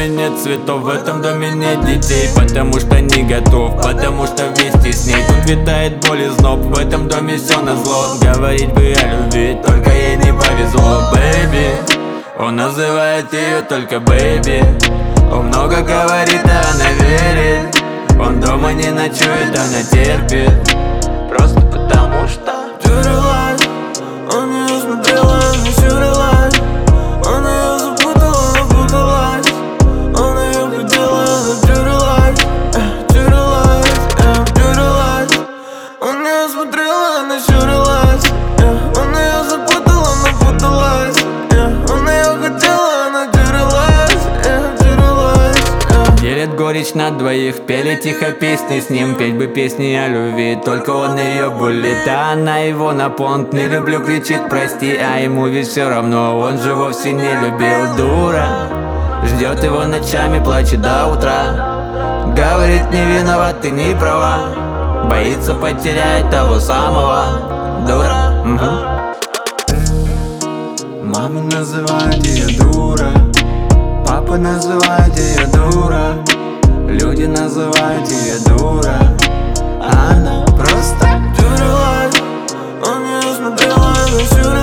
доме нет цветов, в этом доме нет детей. Потому что не готов, потому что вместе с ней тут витает боль и зноб. В этом доме все назло. Говорить бы о любви, только ей не повезло. Бэйби, он называет ее только бэйби. Он много говорит, а она верит. Он дома не ночует, она терпит. Просто потому что Тюрилась, он ее смотрела, она щурилась. Он ее запутала, напуталась. Он ее хотела, она тюрилась, тюрилась. Он ее смотрела, она щурилась. Он ее запутала, напуталась. Он ее хотела, она тюрилась. делит горечь на двоих, пели тихо песни с ним. Петь бы песни о любви, только он ее булит, а она его на понт. Не люблю, кричит прости, а ему ведь все равно. Он же вовсе не любил, дура. Ждет его ночами, плачет до утра. Говорит, не виноват, ты не права. Боится потерять того самого, дура. Мама называет ее дура, папа называет ее дура, люди называют ее дура, а она просто тюрилась. Он ее смотрела, она щурилась.